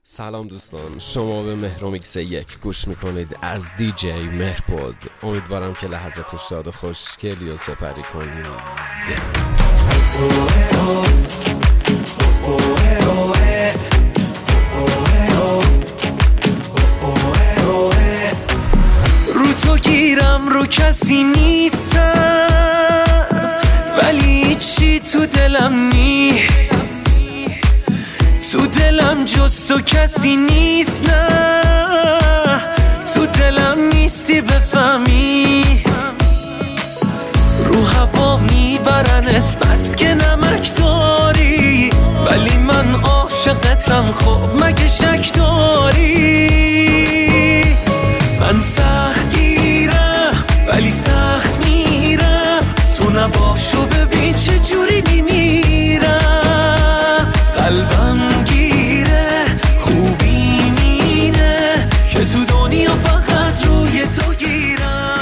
سلام دوستان، شما به مهرومیکس 1 گوش میکنید از دیجی مهرپود. امیدوارم که لحظات شاد و خوشگلی و سپری کنید. رو تو گیرم رو کسی نیستم، ولی چی تو دلم تو دلم جز تو کسی نیست. نه تو دلم نیستی بفهمی، رو هوا میبرنت بس که نمک داری، ولی من عاشقتم. خب مگه شک داری؟ من سخت گیرم ولی سخت میرم، تو نباشو ببین چه جوری میمیرم. قلبم گیره خوبی مینه که تو دنیا فقط روی تو گیرم.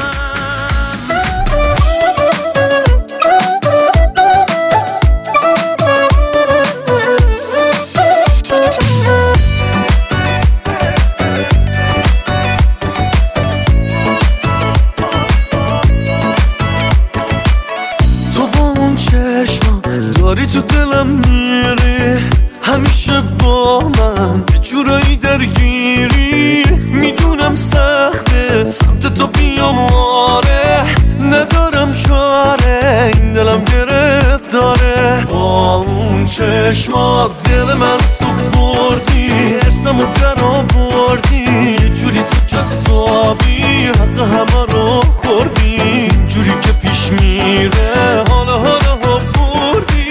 تو با اون چشمم داری تو دلم میری، همیشه با من یه جورایی درگیری. میدونم سخته سمت تو بیام، آره ندارم چاره، این دلم گرفتاره. با اون چشمات دل من تو بردی، ارسمو در آوردی، یه جوری تو جسابی حق همه رو خوردی. جوری که پیش میره حالا بردی.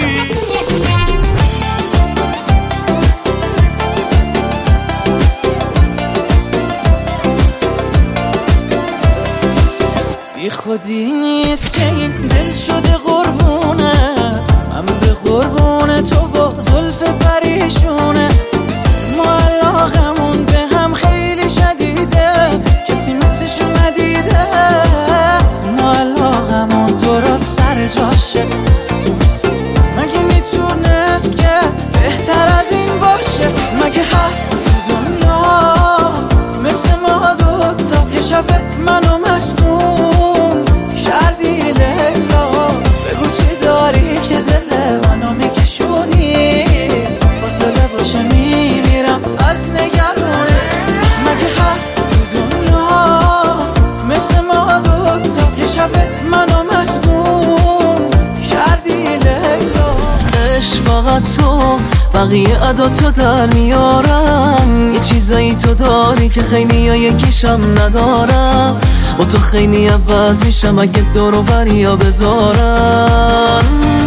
بی خودی نیست که این دل شده قربونه، من به قربونه تو با زلف پریشونت. ما علاقمون به هم خیلی شدیده، کسی مثلشو ندیده. ما علاقمون درست سر جاشه، مگه میتونست که بهتر از این باشه؟ مگه هست تو دنیا مثل ما دوتا؟ یه شب منو مجنون کردی لیلا، بگو چی داری که دل منو میکشونی؟ فاصله باشه میمیرم از نگرونه. مگه هست تو دنیا مثل ما دوتا؟ یه شب منو مجنون کردی لیلا. عشق فقط تو، بقیه عداتو در میارم. یه چیزایی تو داری که خیلی ها یکیشم ندارم. با تو خیلی عوض میشم اگه دور و بریا بذارم.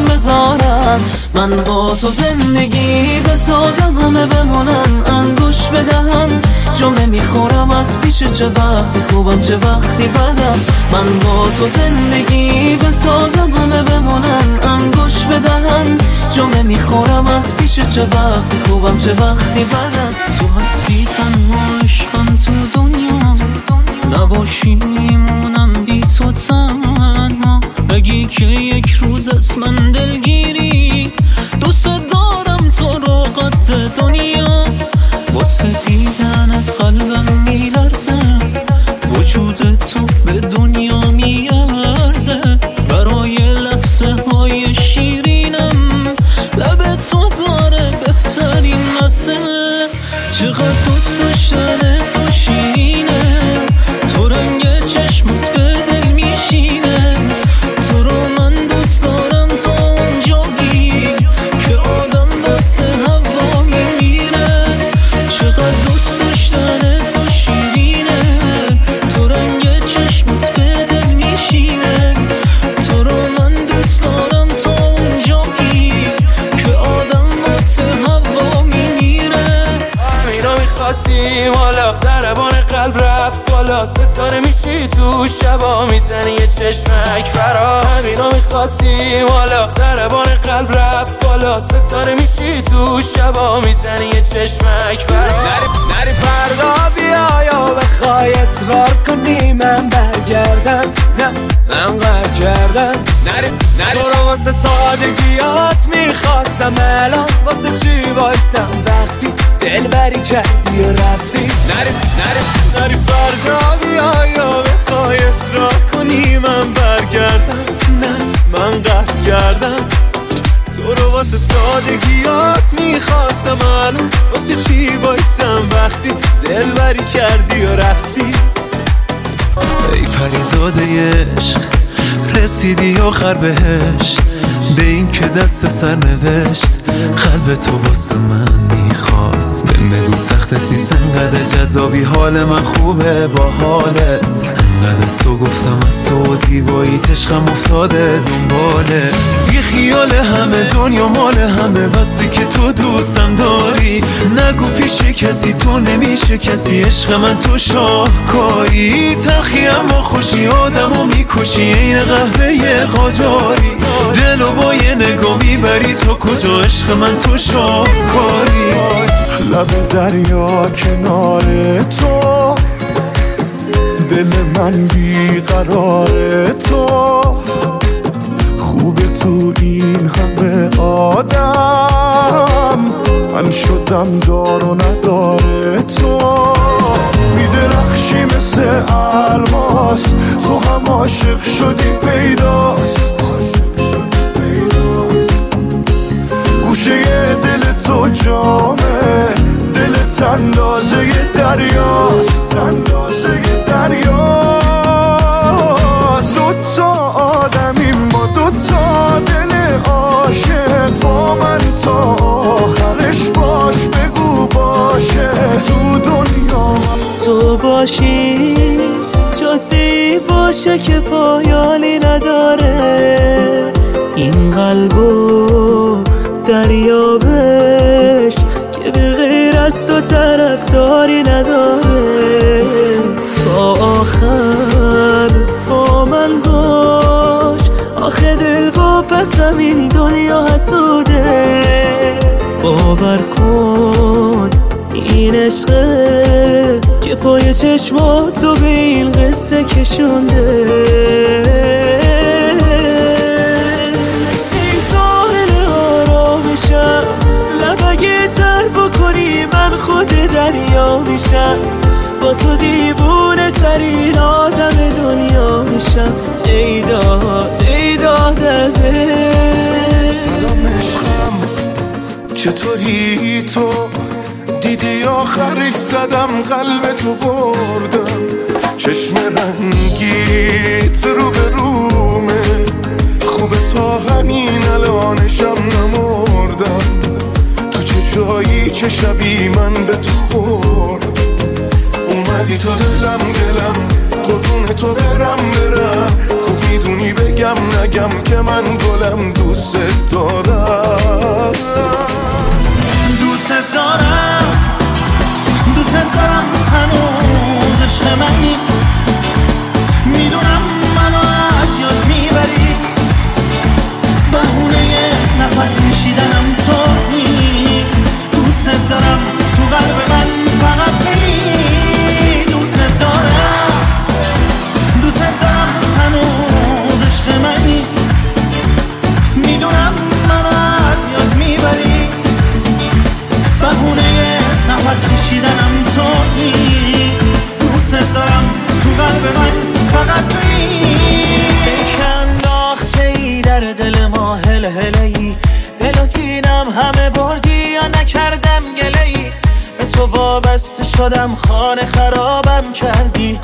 من با تو زندگی بسازم، همه بمونن انگوش بدهم. جمله میخورم از پیش، چه وقتی خوبم چه وقتی بدم. من با تو زندگی بسازم، همه بمونن انگوش بدهم. جمله میخورم از پیش، چه وقتی خوبم چه وقتی بدم. تو هستی تنها عشقم تو دنیا، نباشی میمونم بی تو تنها. بگی که یک روز از من دلگیری، دوست دارم تو رو قد دنیا. واسه دیدنت قلبم میلرزه، وجود تو به دنیا میارزه. برای لحظه های شیرینم لب تو داره بهترین مزه. چقدر دوست داشتن تو شیرینه، تو رنگ چشمت به دل میشینه. تو رو من دوست دارم تا اونجایی که آدم واسه هوا میمیره. چقدر دوست داشتن تو شیرینه، تو رنگ چشمت به دل میشینه. تو رو من دوست دارم تا اونجایی که آدم واسه هوا میمیره. همینا میخواستیم حالا ضربان قلب رفت بالا، ستاره میشی تو شبا میزنی یه چشمک برا. همینا میخواستیم حالا ضربان قلب رفت بالا، ستاره میشی تو شبا میزنی یه چشمک برا. نری فردا بیا یا بخوای اصرار کنی من برگردم، نه من قهر کردم. نری تو رو واسه سادگیات میخواستم، الان واسه چی وایستم وقتی دل بری کردی و رفتی. نری فردا بیای یا بخوای اصرار کنی من برگردم، نه من قهر کردم. تو رو واسه سادگیات میخواستم، الان واسه چی وایستم وقتی دل بری کردی و رفتی. ای پریزاده عشق رسیدی آخر بهش، به این که دست سر نوشت قلب تو واسه من میخواست. بگو سختت نیست انقدر جذابی، حال من خوبه با حالت انقدر سو گفتم از تو زیباییت عشقم افتاده دنباله. بی خیال همه دنیا مال همه، بسی که تو دوستم داری نگو پیش کسی تو نمیشه کسی. عشق من تو شاهکاری، تلخی اما خوشی آدمو میکشی این قهوه قاجاری. دلو با یه نگاه میبری تو کجا، عشق من تو شاهکاری. لب دریا کنار تو، دل من بیقرار تو، خوبه تو این همه آدم، من شدم دار و نداره تو. میدرخشی مثل الماس، تو هم عاشق شدی پیداست. گوشه دل تو جامه، دلت اندازه دریاست، اندازه دریاست. دوتا آدمی ما، دوتا دل عاشق، با من تا آخرش باش بگو باشه. تو دنیا تو باشی جاده‌ای باشه که پایانی نداره، این قلبو دریابش که به غیر از تو طرفداری نداره. تا آخر با من باش، آخه دل با پسم این دنیا حسوده. باور کن این عشقه که پای چشماتو به این قصه کشونده. لبگه تر بکنی من خود دریا میشم، با تو دیوونه ترین آدم دنیا میشم. ای داد از سلام عشقم چطوری تو؟ دیدی آخرش زدم قلب تو بردم، چشم رنگیت رو به رومه، خوبه تا همین الانشم نمردم. تو چه جایی چه شبی من به تو خورد، اومدی تو دلم قربون تو برم. خوب میدونی بگم نگم که من گلم دوست دارم. دوست دارم هنوز عشق منی، میدونم منو از یاد میبری، بهونه نفس میشیدنم تویی. دوست دارم تو قلب من فقط تویی. دوست دارم هنوز عشق منی، میدونم منو از یاد میبری، بهونه نفس کشیدنم تویی. دوست دارم تو قلب من فقط تویی. انداخته‌ای در دل ما هلهله‌ای، دل و دینم همه بردی یا نکردم گله‌ای. به تو وابسته شدم خانه خرابم کردی.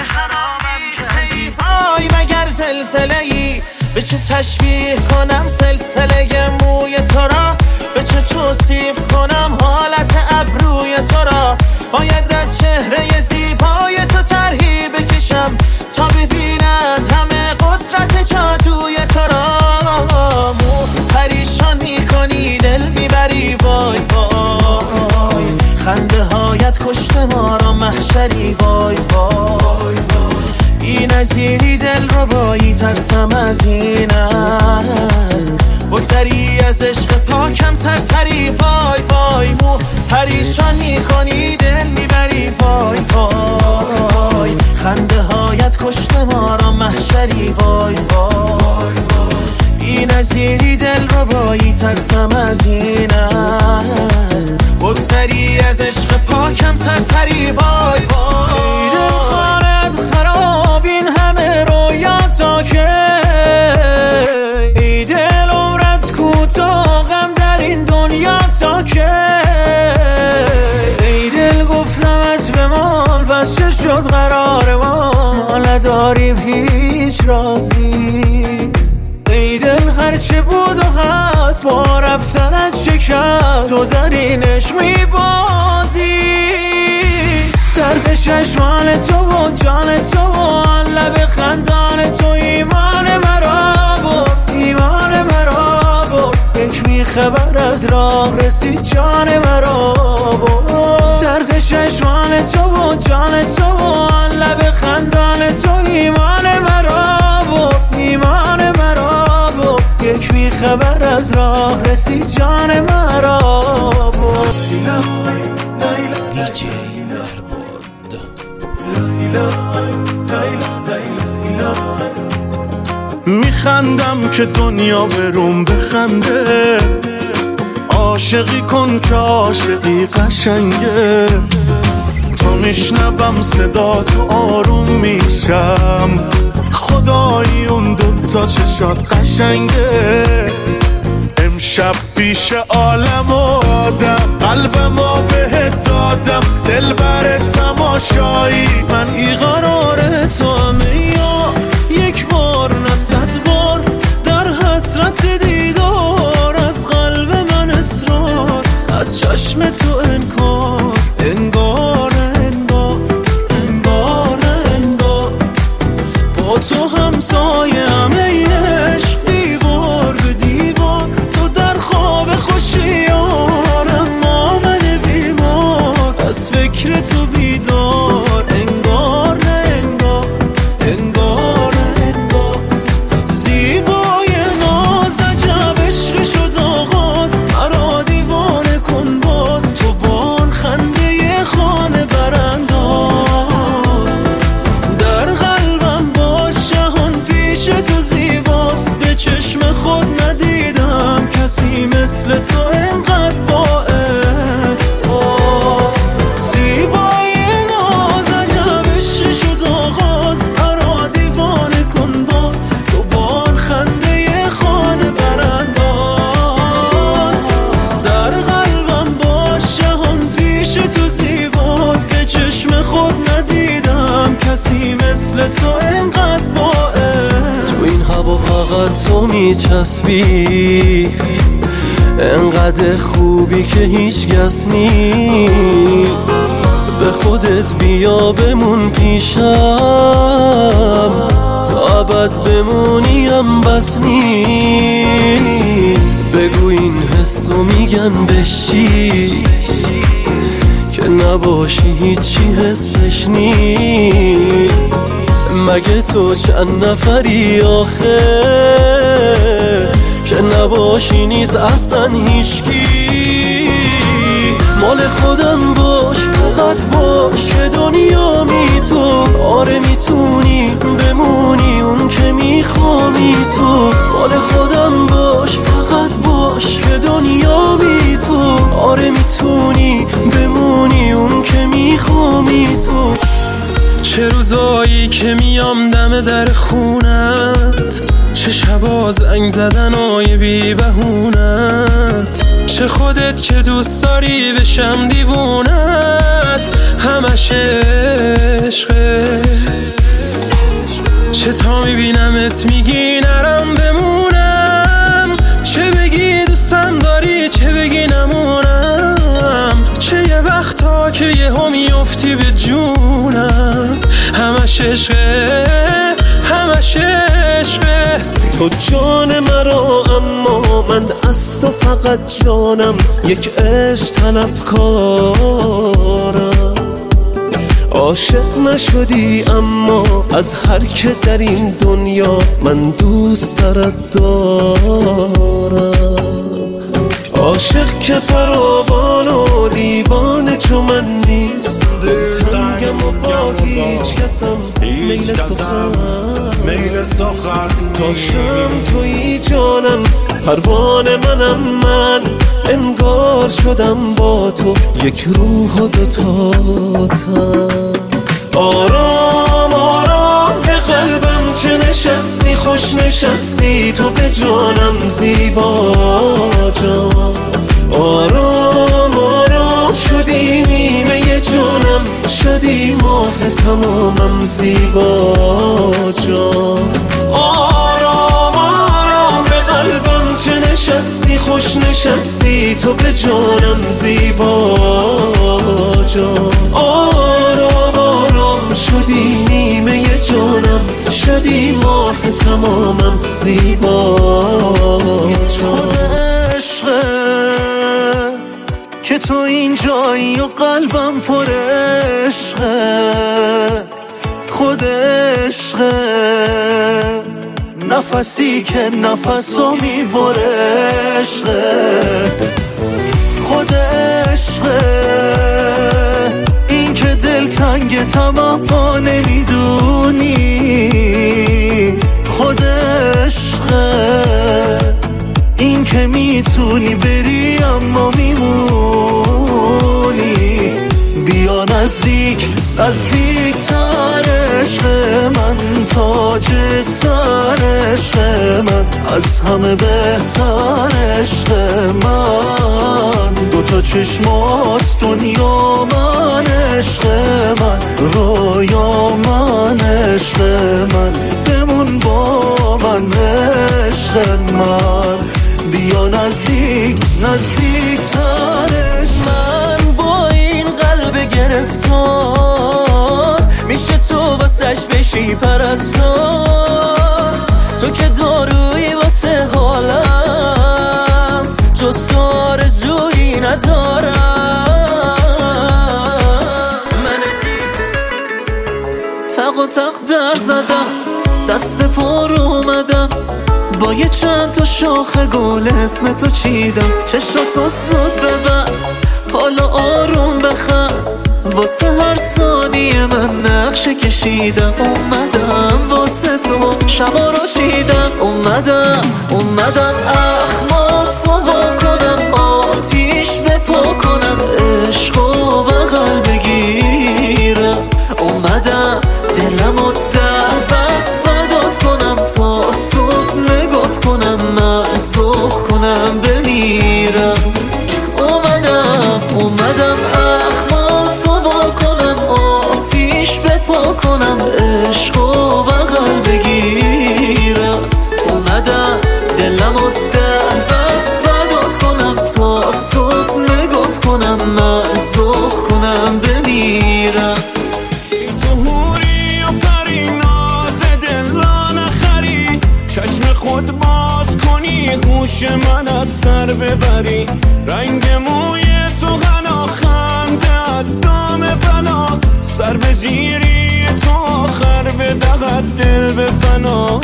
وای مگر زلزله‌ای، به چه تشبیه کنم سلسله موی تو را، به چه توصیف کنم حالت ابروی تو را. باید از چهره زیبای تو طرحی بکشم تا ببیند همه قدرت جادوی تو را. پریشان میکنی دل میبری وای وای، خنده هایت کشته ما را محشری وای وای. این نزیری دل رو بایی ترسم از این است، بگذری از عشق پاکم سرسری وای وای. مو پریشان میکنی دل میبری وای وای، خنده هایت کشته ما را محشری وای وای. سری وای وای دل خانت خراب این همه رویاتا که ای دل عمرت کوتاه غم در این دنیا تا که ای دل گفتمت به مال پس چه شد قرار ما نداریم هیچ رازی ای دل هرچه بود و هست با رفتنت شکست تو در اینش میبازی درد چشمان تو و جان تو و آن لب خندان تو ایمان مرا برد ایمان مرا برد یک بیخبر از راه رسید جان مرا برد درد چشمان تو و جان تو و آن لب خندان تو ایمان مرا برد ایمان مرا برد یک بیخبر از راه رسید جان مرا برد دیجی مهرباد میخندم که دنیا بروم بخنده عاشقی کن که عاشقی قشنگه تا میشنوم صدا تو آروم میشم خدایی اون دوتا چشات قشنگه امشب پیش عالم و آدم قلبمو بهت دادم دل بر تماشایی من ای قرار تو همه یا یک بار نه 100 بار در حسرت دیدار از قلب من اصرار از چشم تو انکار انگار انگار انگار انگار با تو همسایه همه عشق دیوار به دیوار تو در خواب خوشیارم ما من بیمار از فکر تو بیدار انگار انگار انگار انگار زیبای ناز عجب عشق شد آغاز مرا دیوانه کن باز تو بان خنده خانه برانداز در قلبم باش جهان پیش تو زیباست به چشم خود ندیدم کسی مثل تو انقدر با احساس زیبای ناز عجب عشق شد آغاز مرا دیوانه کن باز تو بان خنده خانه برانداز در قلبم باش جهان پیش تو زیباست به چشم خود ندیدم کسی مثل تو انقدر با تو این هوا فقط تو میچسبی انقدر خوبی که هیچ کس نی به خودت بیا بمون پیشم تا ابد بمونیم بس نی بگو این حسو میگن بشی که نباشی هیچی حسش نی مگه تو چند نفری آخه که نباشی نیز اصلا هیچکی مال خودم باش فقط باش که دنیا می تو آره میتونی بمونی اون که میخوامی تو مال خودم باش فقط باش که دنیا می تو آره میتونی بمونی اون که میخوامی تو چه روزایی که میام دم در خونت چه شبا زنگ زدنای بی بهونت چه خودت که دوست داری بشم دیوونت همش عشقه چه تا میبینمت میگی نرم بمونم چه بگی دوستم داری چه بگی نمونم چه یه وقتا که یه هم میفتی به جونم همش عشقه همش عشقه تو جان مرا اما من از تو فقط جانم یک عشق طلبکارم عاشق نشدی اما از هر که در این دنیا من دوست دارم عاشق که فراوان و دیوانه چون من نیست دل تنگم و باقی هیچ کسم میل سخن تا شم تویی جانم پروانه منم من انگار شدم با تو یک روح و دوتا تن آرام آرام به قلبم چه نشستی خوش نشستی تو به جانم زیبا جان آرام آرام شدی نیمه جانم شدی ماه تمامم زیبا جان آرام آرام به قلبم چه نشستی خوش نشستی تو به جانم زیبا جان آرام آرام شدی نیمه جانم شدی ماه تمامم زیبا جان که تو اینجایی و قلبم پر عشقه خود عشقه نفسی که نفسو میبره عشقه خود عشقه این که دل تنگ تمام نمیدونی خود عشقه این که میتونی بری اما میمونی بیا نزدیک نزدیک تر عشق من تاج سر عشق من از همه بهتر عشق من دوتا چشمات دنیا من عشق من رویا من عشق من بمون با من عشق من بیا نزدیک نزدیک ترش من با این قلب گرفتار میشه تو واسش بشی پرستار تو که دارویی واسه حالم جز تو آرزویی ندارم من تق و تق در زدم دست پر اومدم با یه چند تا شاخ گل اسم تو چیدم چشاتو زود ببر حالا آروم بخند واسه هر ثانیه من نقشه کشیدم اومدم واسه تو شبا رو چیدم اومدم اخمات رو کنم آتیش بپا کنم عشقو بغل بگیرم اومدم دلم و در بس فدات کنم تا صبح نگات کنم من سخ کنم بمیرم اومدم اخمات رو کنم آتیش بپا کنم عشقو بغل بگیرم اومدم دلم و در بس فدات کنم تا صبح نگات کنم من سخ کنم بمیرم چشم خود باز کنی هوش من از سر ببری رنگ موی تو غنا خندت دام بلا سر به زیری تو آخر به دقت دل به فنا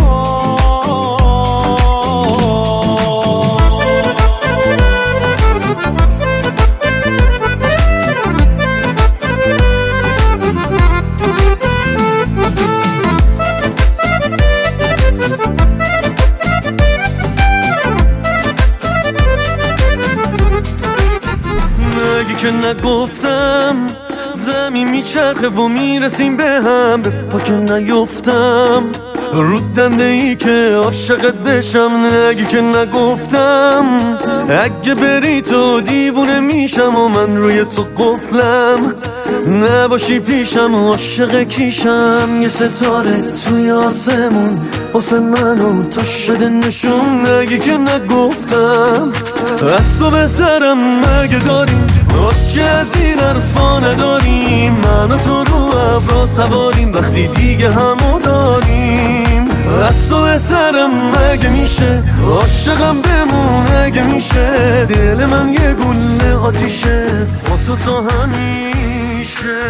که نگفتم زمین میچرخه و میرسیم به هم به پا که نیفتم رود دنده ای که عاشقت بشم نگی که نگفتم اگه بری تو دیوونه میشم و من روی تو قفلم نباشی پیشم و عاشق کیشم یه ستاره توی آسمون واسه منو تو شده نشون نگی که نگفتم از تو بهترم مگه داریم که از این حرفا نداریم من و تو رو ابرا سواریم وقتی دیگه همو داریم از تو بهترم مگه میشه عاشقم بمون اگه میشه دل من یه گله آتیشه با تو تا همیشه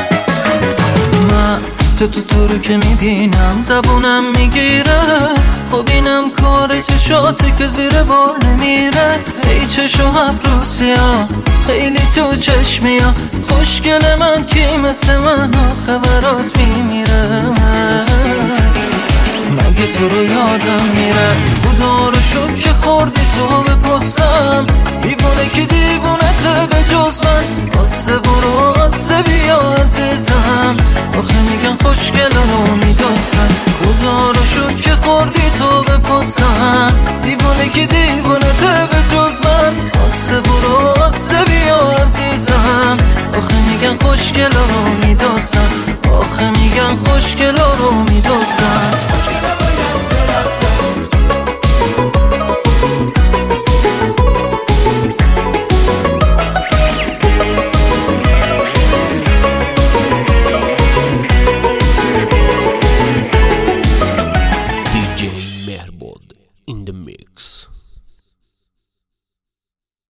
من تو رو که میبینم زبونم میگیره خب اینم کار چشاته که زیر بار نمیره. ای چشو ابروسیا خیلی تو چشمیا، خوشگل من کی مثل من آخه برات میمیره. مگه تو رو یادم میره؟ خدا رو شکر که خوردی تو به پستم. دیوونه که دیوونته به جز من. آسه برو آسه بیا عزیزم، آخه میگن خوشگل رو میدوزن. خدا رو شکر که خوردی تو به پستم. دیوونه که دیوونته به جز من. آسه برو آسه بیا عزیزم، آخه میگن خوشگل رو میدوزن. آخه میگن خوشگل